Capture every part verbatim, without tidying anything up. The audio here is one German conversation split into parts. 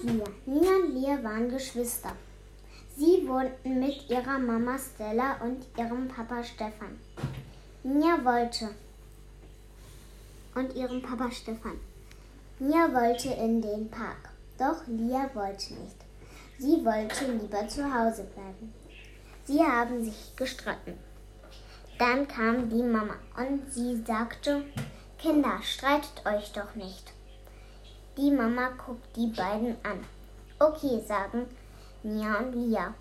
und Lia. Lia und Lia waren Geschwister. Sie wohnten mit ihrer Mama Stella und ihrem Papa Stefan. Lia wollte und ihrem Papa Stefan. Lia wollte in den Park, doch Lia wollte nicht. Sie wollte lieber zu Hause bleiben. Sie haben sich gestritten. Dann kam die Mama und sie sagte: Kinder, streitet euch doch nicht. Die Mama guckt die beiden an. Okay, sagen Lia und Lia.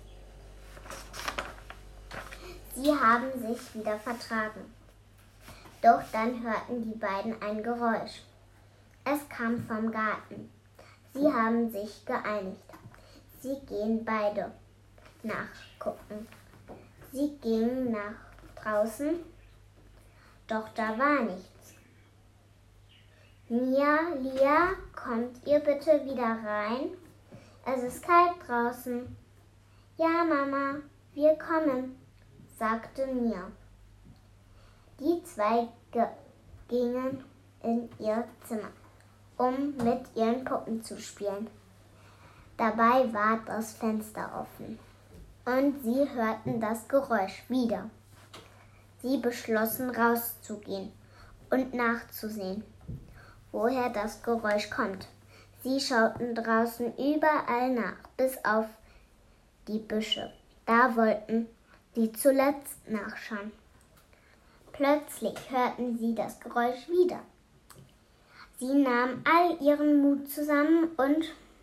Sie haben sich wieder vertragen. Doch dann hörten die beiden ein Geräusch. Es kam vom Garten. Sie haben sich geeinigt. Sie gehen beide nachgucken. Sie gingen nach draußen, doch da war nichts. Lia, Lia, kommt ihr bitte wieder rein? Es ist kalt draußen. Ja, Mama, wir kommen, sagte Lia. Die zwei ge- gingen in ihr Zimmer, um mit ihren Puppen zu spielen. Dabei war das Fenster offen und sie hörten das Geräusch wieder. Sie beschlossen, rauszugehen und nachzusehen, woher das Geräusch kommt. Sie schauten draußen überall nach, bis auf die Büsche. Da wollten sie zuletzt nachschauen. Plötzlich hörten sie das Geräusch wieder. Sie nahmen all ihren Mut zusammen und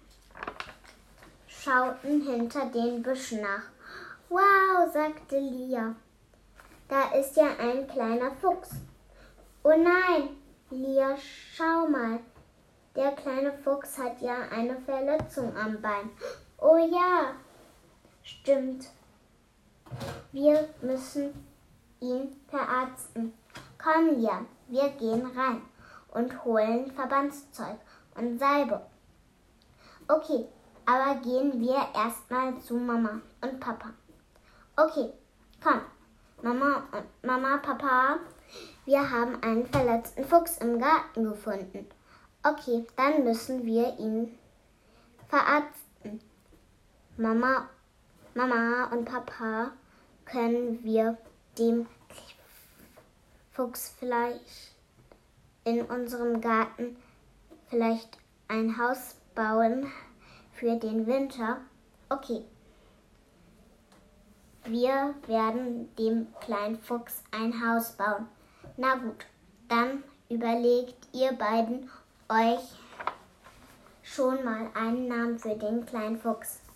schauten hinter den Büschen nach. Wow, sagte Lia, da ist ja ein kleiner Fuchs. Oh nein, Lia, schau mal, der kleine Fuchs hat ja eine Verletzung am Bein. Oh ja, stimmt. Wir müssen ihn verarzten. Komm, Lia, wir gehen rein und holen Verbandszeug und Salbe. Okay, aber gehen wir erstmal zu Mama und Papa. Okay, komm. Mama und Mama, Papa, wir haben einen verletzten Fuchs im Garten gefunden. Okay, dann müssen wir ihn verarzten. Mama, Mama und Papa, können wir dem Fuchs vielleicht in unserem Garten vielleicht ein Haus bauen für den Winter? Okay. Wir werden dem kleinen Fuchs ein Haus bauen. Na gut, dann überlegt ihr beiden euch schon mal einen Namen für den kleinen Fuchs.